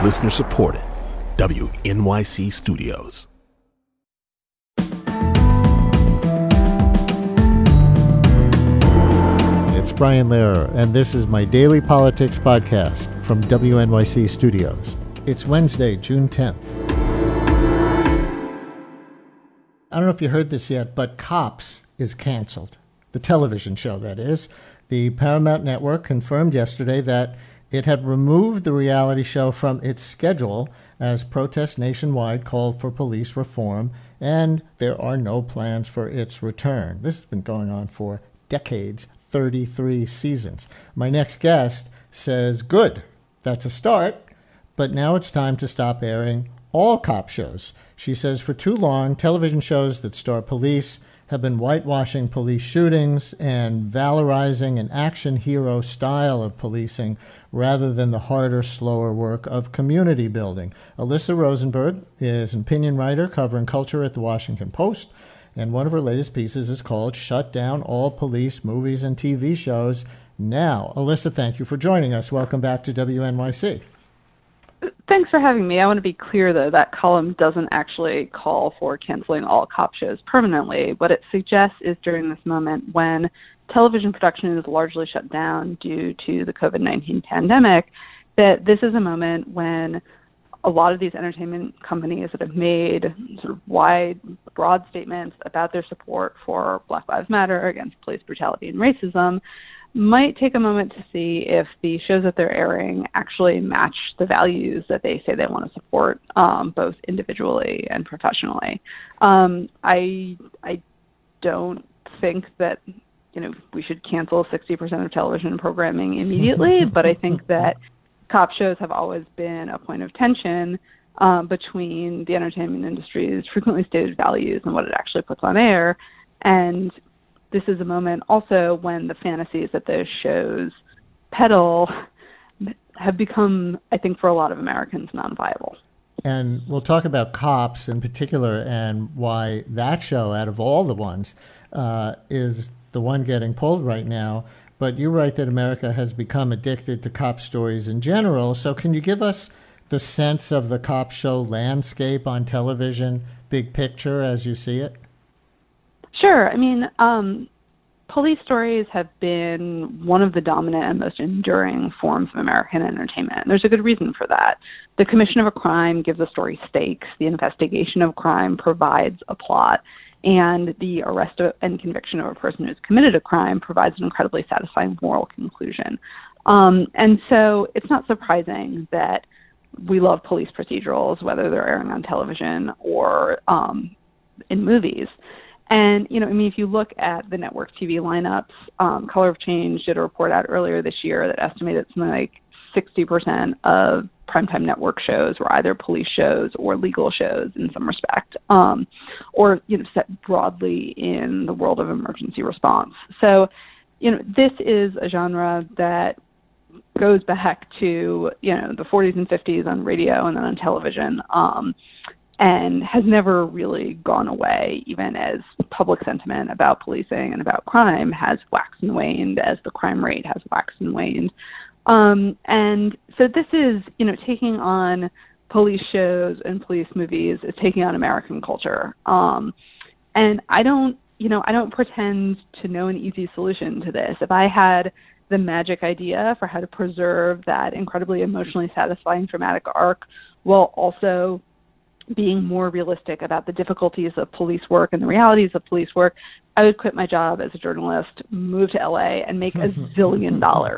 Listener supported. WNYC Studios. It's Brian Lehrer, and this is my Daily Politics Podcast from WNYC Studios. It's Wednesday, June 10th. I don't know if you heard this yet, but Cops is canceled. The television show, that is. The Paramount Network confirmed yesterday that it had removed the reality show from its schedule as protests nationwide called for police reform, and there are no plans for its return. This has been going on for decades, 33 seasons. My next guest says, good, that's a start, but now it's time to stop airing all cop shows. She says for too long, television shows that star police have been whitewashing police shootings and valorizing an action hero style of policing rather than the harder, slower work of community building. Alyssa Rosenberg is an opinion writer covering culture at the Washington Post, and one of her latest pieces is called Shut Down All Police Movies and TV Shows Now. Alyssa, thank you for joining us. Welcome back to WNYC. Thanks for having me. I want to be clear, though, that column doesn't actually call for canceling all cop shows permanently. What it suggests is during this moment when television production is largely shut down due to the COVID-19 pandemic, that this is a moment when a lot of these entertainment companies that have made sort of wide, broad statements about their support for Black Lives Matter, against police brutality and racism, might take a moment to see if the shows that they're airing actually match the values that they say they want to support, both individually and professionally. I don't think that we should cancel 60% of television programming immediately, but I think that cop shows have always been a point of tension between the entertainment industry's frequently stated values and what it actually puts on air. And this is a moment also when the fantasies that those shows peddle have become, I think, for a lot of Americans, non-viable. And we'll talk about Cops in particular and why that show, out of all the ones, is the one getting pulled right now. But you write that America has become addicted to cop stories in general. So can you give us the sense of the cop show landscape on television, big picture as you see it? Sure. I mean, police stories have been one of the dominant and most enduring forms of American entertainment. And there's a good reason for that. The commission of a crime gives a story stakes. The investigation of crime provides a plot. And the arrest and conviction of a person who's committed a crime provides an incredibly satisfying moral conclusion. And so it's not surprising that we love police procedurals, whether they're airing on television or in movies. And, if you look at the network TV lineups, Color of Change did a report out earlier this year that estimated something like 60% of primetime network shows were either police shows or legal shows in some respect, or, set broadly in the world of emergency response. So, this is a genre that goes back to, the 40s and 50s on radio and then on television, and has never really gone away, even as public sentiment about policing and about crime has waxed and waned, as the crime rate has waxed and waned. And so this is, taking on police shows and police movies is taking on American culture. And I don't pretend to know an easy solution to this. If I had the magic idea for how to preserve that incredibly emotionally satisfying dramatic arc while also being more realistic about the difficulties of police work and the realities of police work, I would quit my job as a journalist, move to LA, and make $1 zillion.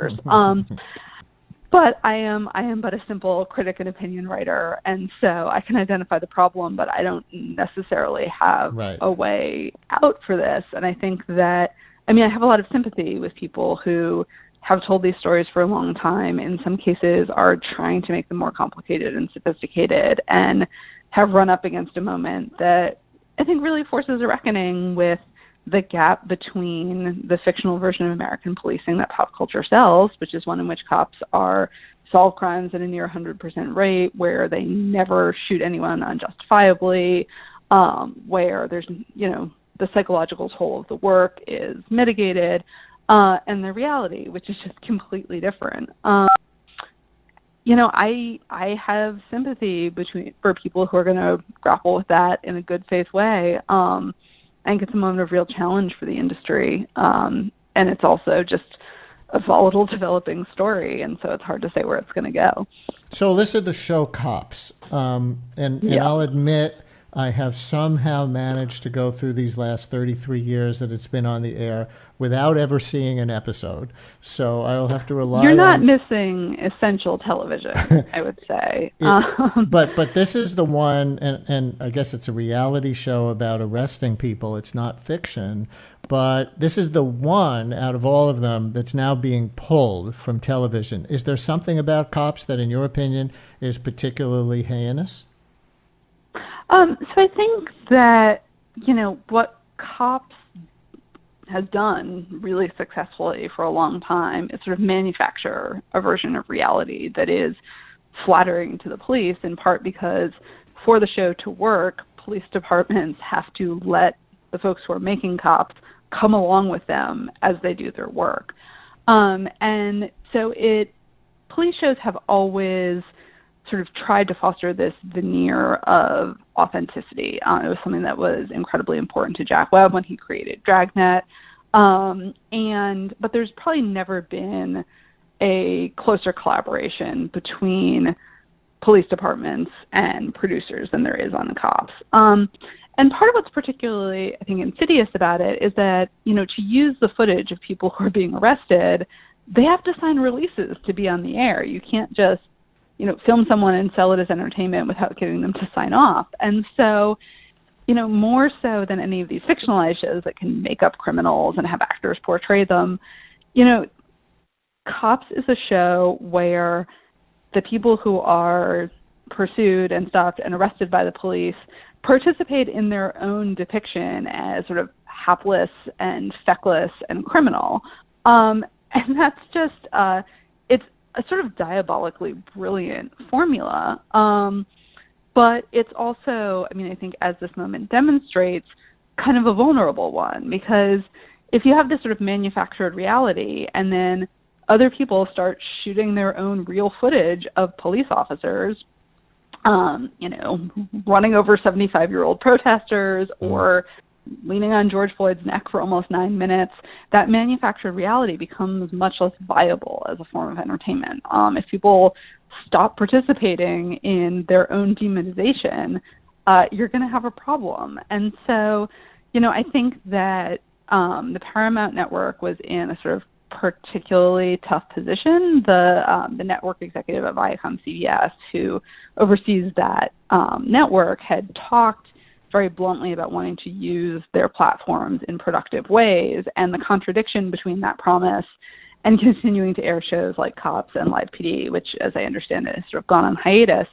But I am but a simple critic and opinion writer, and so I can identify the problem, but I don't necessarily have a way out for this. And I think that, I have a lot of sympathy with people who have told these stories for a long time, in some cases are trying to make them more complicated and sophisticated, and have run up against a moment that I think really forces a reckoning with the gap between the fictional version of American policing that pop culture sells, which is one in which cops solve crimes at a near 100% rate, where they never shoot anyone unjustifiably, where there's, the psychological toll of the work is mitigated, and the reality, which is just completely different. I have sympathy for people who are going to grapple with that in a good faith way. I think it's a moment of real challenge for the industry, and it's also just a volatile developing story, and so it's hard to say where it's going to go. So listen to the show Cops, and I'll admit I have somehow managed to go through these last 33 years that it's been on the air without ever seeing an episode. So I'll have to rely on... You're not missing essential television, I would say. But this is the one, and I guess it's a reality show about arresting people. It's not fiction. But this is the one out of all of them that's now being pulled from television. Is there something about Cops that, in your opinion, is particularly heinous? So I think that, what Cops has done really successfully for a long time is sort of manufacture a version of reality that is flattering to the police, in part because for the show to work, police departments have to let the folks who are making Cops come along with them as they do their work. And so police shows have always sort of tried to foster this veneer of authenticity. It was something that was incredibly important to Jack Webb when he created Dragnet. But there's probably never been a closer collaboration between police departments and producers than there is on Cops. And part of what's particularly, I think, insidious about it is that, to use the footage of people who are being arrested, they have to sign releases to be on the air. You can't just film someone and sell it as entertainment without getting them to sign off. And so, more so than any of these fictionalized shows that can make up criminals and have actors portray them, Cops is a show where the people who are pursued and stopped and arrested by the police participate in their own depiction as sort of hapless and feckless and criminal. And that's just, it's a sort of diabolically brilliant formula. But it's also, I think as this moment demonstrates, kind of a vulnerable one, because if you have this sort of manufactured reality and then other people start shooting their own real footage of police officers, running over 75-year-old protesters or leaning on George Floyd's neck for almost 9 minutes, that manufactured reality becomes much less viable as a form of entertainment. If people stop participating in their own demonization, you're going to have a problem. And so, I think that the Paramount Network was in a sort of particularly tough position. The network executive at ViacomCBS, who oversees that network, had talked very bluntly about wanting to use their platforms in productive ways, and the contradiction between that promise and continuing to air shows like Cops and Live PD, which, as I understand it, has sort of gone on hiatus,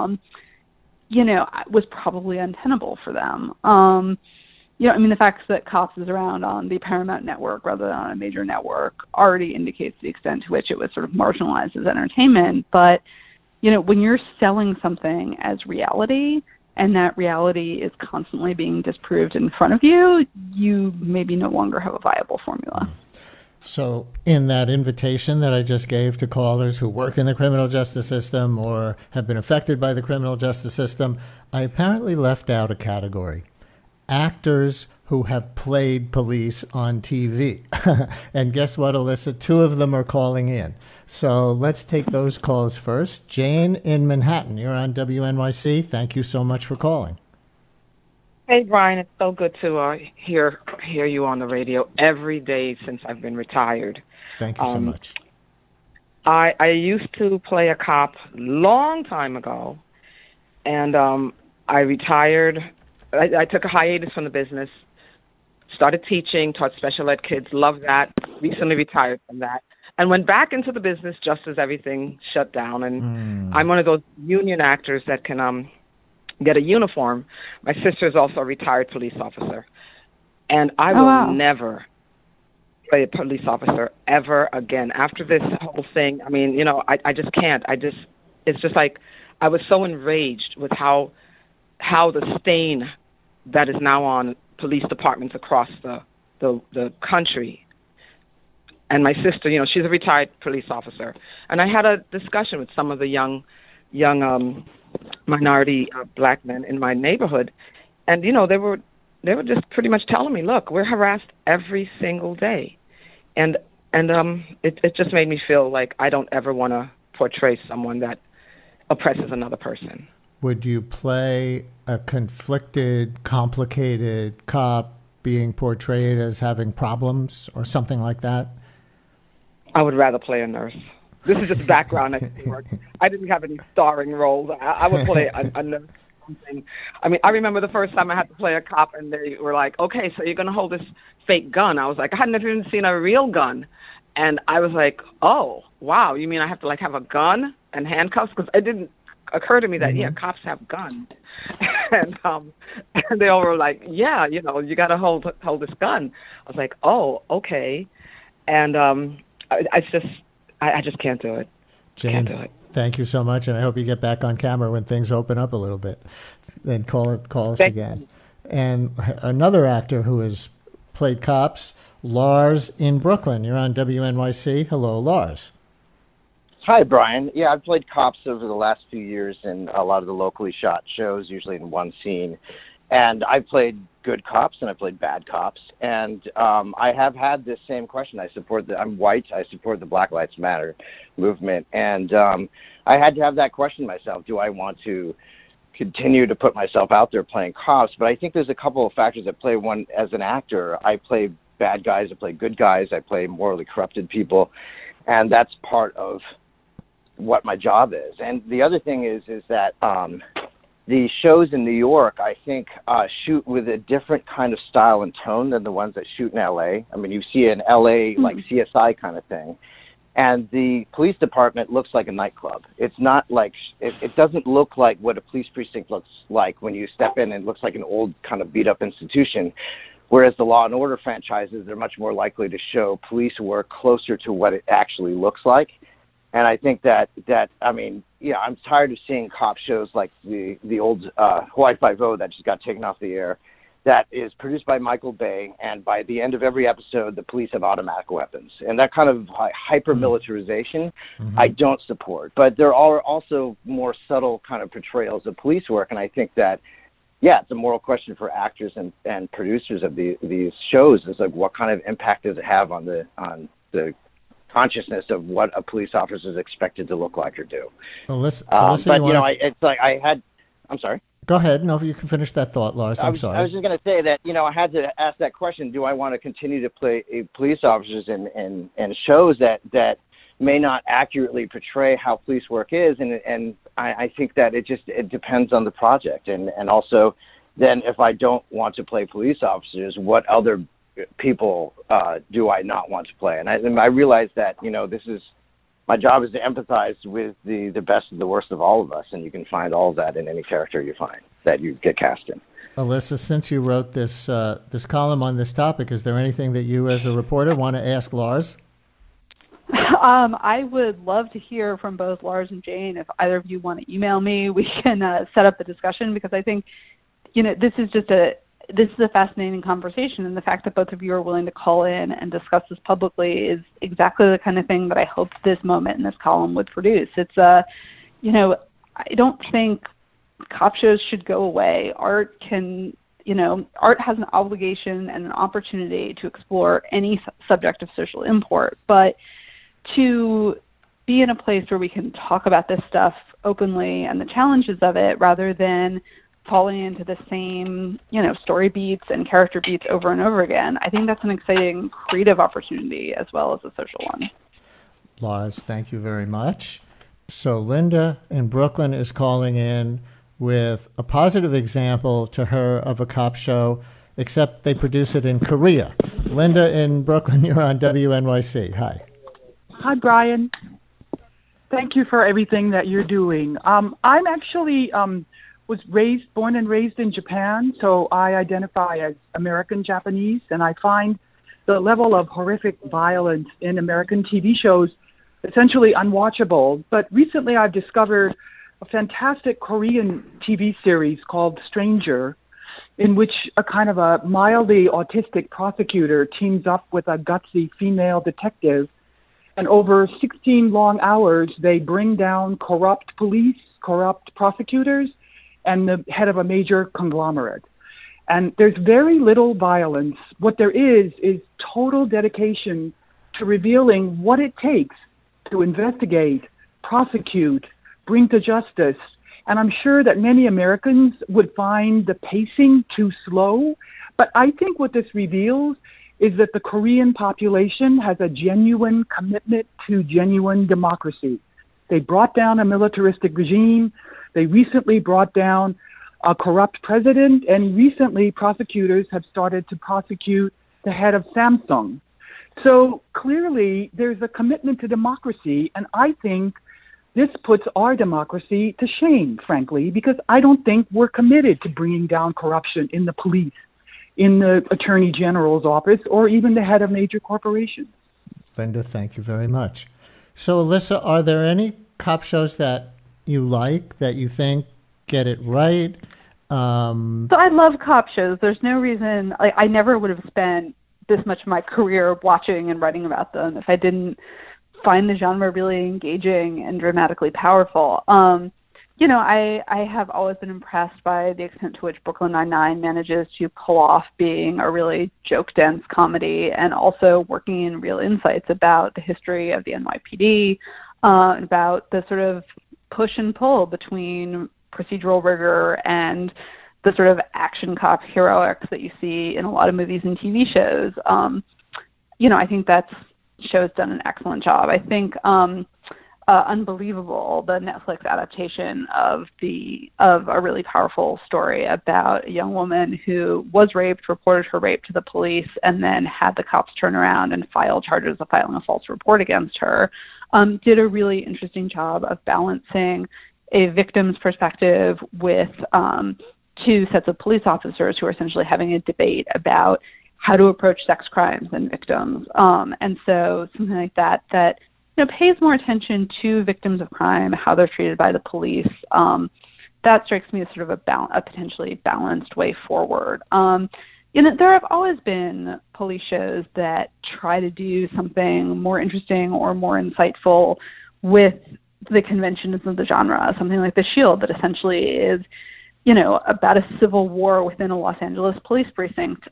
was probably untenable for them. The fact that Cops is around on the Paramount Network rather than on a major network already indicates the extent to which it was sort of marginalized as entertainment. But, when you're selling something as reality and that reality is constantly being disproved in front of you, you maybe no longer have a viable formula. So in that invitation that I just gave to callers who work in the criminal justice system or have been affected by the criminal justice system, I apparently left out a category: actors who have played police on TV. And guess what, Alyssa? 2 of them are calling in. So let's take those calls first. Jane in Manhattan, you're on WNYC. Thank you so much for calling. Hey, Brian, it's so good to hear you on the radio every day since I've been retired. Thank you so much. I used to play a cop long time ago, and I retired. I took a hiatus from the business, started teaching, taught special ed kids, loved that, recently retired from that, and went back into the business just as everything shut down. And I'm one of those union actors that can get a uniform. My sister is also a retired police officer. And I will never play a police officer ever again. After this whole thing, I just can't. It's just like I was so enraged with how the stain that is now on police departments across the country. and my sister, she's a retired police officer, and I had a discussion with some of the young minority black men in my neighborhood, and they were just pretty much telling me, look, we're harassed every single day, and it just made me feel like I don't ever want to portray someone that oppresses another person. Would you play a conflicted, complicated cop being portrayed as having problems or something like that? I would rather play a nurse. This is just background at New York. I didn't have any starring roles. I would play a nurse. Something. I mean, I remember the first time I had to play a cop, and they were like, "Okay, so you're going to hold this fake gun." I was like, I hadn't even seen a real gun, and I was like, "Oh, wow! You mean I have to have a gun and handcuffs?" Because it didn't occur to me that cops have guns, and they all were like, "Yeah, you got to hold this gun." I was like, "Oh, okay," and I just can't do it. Jane, thank you so much, and I hope you get back on camera when things open up a little bit. Then call us again. And another actor who has played cops, Lars in Brooklyn. You're on WNYC. Hello, Lars. Hi, Brian. Yeah, I've played cops over the last few years in a lot of the locally shot shows, usually in one scene. And I've played good cops and I played bad cops. And I have had this same question. I'm white. I support the Black Lives Matter movement. And I had to have that question myself. Do I want to continue to put myself out there playing cops? But I think there's a couple of factors that play. One, as an actor, I play bad guys. I play good guys. I play morally corrupted people. And that's part of what my job is. And the other thing is that the shows in New York, I think, shoot with a different kind of style and tone than the ones that shoot in L.A. I mean, you see an L.A. like CSI kind of thing. And the police department looks like a nightclub. It's not like, it doesn't look like what a police precinct looks like when you step in. It looks like an old kind of beat up institution. Whereas the Law and Order franchises, they're much more likely to show police work closer to what it actually looks like. And I think that I mean, I'm tired of seeing cop shows like the old Hawaii Five-0 that just got taken off the air, that is produced by Michael Bay, and by the end of every episode, the police have automatic weapons. And that kind of hyper-militarization, I don't support. But there are also more subtle kind of portrayals of police work, and I think that, it's a moral question for actors and producers of these shows. Is like, what kind of impact does it have on the consciousness of what a police officer is expected to look like or do? Alyssa, I'm sorry. Go ahead. No, you can finish that thought, Lars. I'm sorry. I was just going to say that, I had to ask that question. Do I want to continue to play police officers in shows that may not accurately portray how police work is? And I think that it depends on the project. And also then if I don't want to play police officers, what other people do I not want to play? And I realize that, my job is to empathize with the best and the worst of all of us, and you can find all of that in any character you find that you get cast in. Alyssa, since you wrote this column on this topic, is there anything that you as a reporter want to ask Lars? I would love to hear from both Lars and Jane. If either of you want to email me, we can set up the discussion, because I think, this is a fascinating conversation, and the fact that both of you are willing to call in and discuss this publicly is exactly the kind of thing that I hoped this moment in this column would produce. It's I don't think cop shows should go away. Art has an obligation and an opportunity to explore any subject of social import, but to be in a place where we can talk about this stuff openly and the challenges of it, rather than falling into the same, story beats and character beats over and over again. I think that's an exciting creative opportunity as well as a social one. Lars, thank you very much. So Linda in Brooklyn is calling in with a positive example to her of a cop show, except they produce it in Korea. Linda in Brooklyn, you're on WNYC. Hi. Hi, Brian. Thank you for everything that you're doing. I'm actually was born and raised in Japan, so I identify as American Japanese, and I find the level of horrific violence in American TV shows essentially unwatchable. But recently I've discovered a fantastic Korean TV series called Stranger, in which a kind of a mildly autistic prosecutor teams up with a gutsy female detective. And over 16 long hours, they bring down corrupt police, corrupt prosecutors, and the head of a major conglomerate. And there's very little violence. What there is total dedication to revealing what it takes to investigate, prosecute, bring to justice. And I'm sure that many Americans would find the pacing too slow. But I think what this reveals is that the Korean population has a genuine commitment to genuine democracy. They brought down a militaristic regime. They recently brought down a corrupt president, and recently prosecutors have started to prosecute the head of Samsung. So clearly there's a commitment to democracy, and I think this puts our democracy to shame, frankly, because I don't think we're committed to bringing down corruption in the police, in the Attorney General's office, or even the head of major corporations. Linda, thank you very much. So, Alyssa, are there any cop shows that you like, that you think get it right? So I love cop shows. There's no reason, I never would have spent this much of my career watching and writing about them if I didn't find the genre really engaging and dramatically powerful. You know, I have always been impressed by the extent to which Brooklyn Nine-Nine manages to pull off being a really joke-dense comedy and also working in real insights about the history of the NYPD, about the sort of push and pull between procedural rigor and the sort of action cop heroics that you see in a lot of movies and TV shows. You know, I think that show's done an excellent job. I think Unbelievable, the Netflix adaptation of a really powerful story about a young woman who was raped, reported her rape to the police, and then had the cops turn around and file charges of filing a false report against her, did a really interesting job of balancing a victim's perspective with two sets of police officers who are essentially having a debate about how to approach sex crimes and victims. And so something like that you know, pays more attention to victims of crime, how they're treated by the police. That strikes me as sort of a potentially balanced way forward. You know, there have always been police shows that try to do something more interesting or more insightful with the conventions of the genre, something like The Shield that essentially is, you know, about a civil war within a Los Angeles police precinct,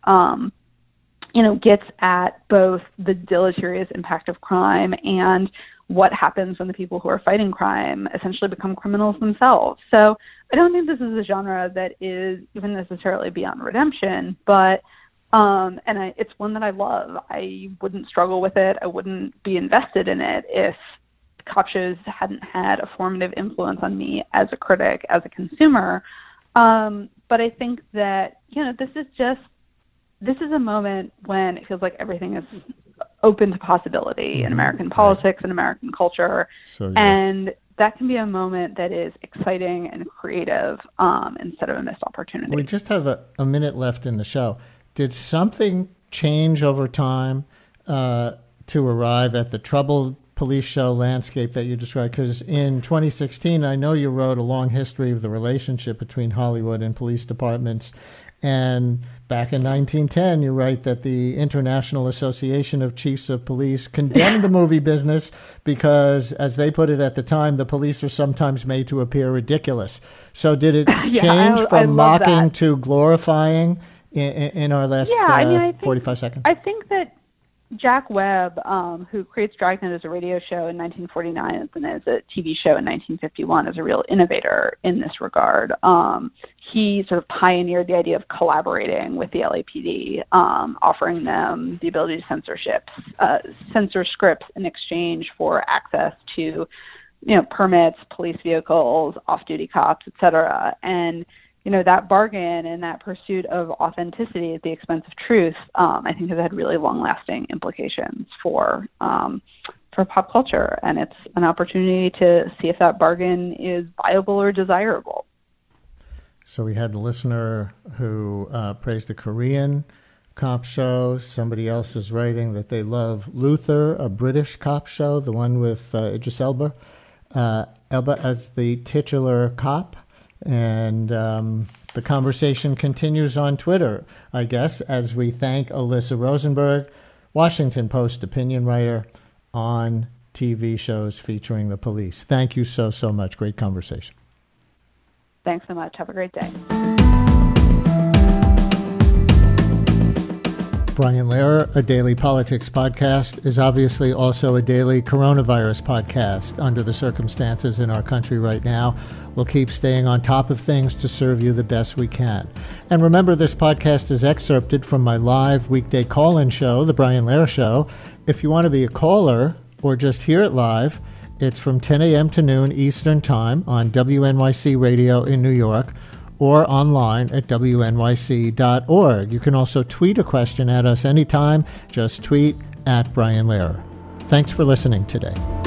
you know, gets at both the deleterious impact of crime and what happens when the people who are fighting crime essentially become criminals themselves. So I don't think this is a genre that is even necessarily beyond redemption, but it's one that I love. I wouldn't struggle with it. I wouldn't be invested in it if cop shows hadn't had a formative influence on me as a critic, as a consumer. But I think that, you know, this is a moment when it feels like everything is open to possibility in American politics and American culture. So, yeah. And that can be a moment that is exciting and creative instead of a missed opportunity. We just have a minute left in the show. Did something change over time to arrive at the troubled police show landscape that you described? Because in 2016, I know you wrote a long history of the relationship between Hollywood and police departments. And back in 1910, you write that the International Association of Chiefs of Police condemned the movie business because, as they put it at the time, the police are sometimes made to appear ridiculous. So did it change from mocking to glorifying in our last 45 seconds? I think that Jack Webb, who creates Dragnet as a radio show in 1949 and as a TV show in 1951, is a real innovator in this regard. He sort of pioneered the idea of collaborating with the LAPD, offering them the ability to censor scripts in exchange for access to, you know, permits, police vehicles, off-duty cops, et cetera. And you know, that bargain and that pursuit of authenticity at the expense of truth, I think has had really long-lasting implications for pop culture. And it's an opportunity to see if that bargain is viable or desirable. So we had the listener who praised the Korean cop show. Somebody else is writing that they love Luther, a British cop show, the one with Idris Elba as the titular cop. And the conversation continues on Twitter, I guess, as we thank Alyssa Rosenberg, Washington Post opinion writer on TV shows featuring the police. Thank you so much. Great conversation. Thanks so much. Have a great day. Brian Lehrer, a daily politics podcast, is obviously also a daily coronavirus podcast. Under the circumstances in our country right now, we'll keep staying on top of things to serve you the best we can. And remember, this podcast is excerpted from my live weekday call-in show, The Brian Lehrer Show. If you want to be a caller or just hear it live, it's from 10 a.m. to noon Eastern Time on WNYC Radio in New York, or online at wnyc.org. You can also tweet a question at us anytime. Just tweet at Brian Lehrer. Thanks for listening today.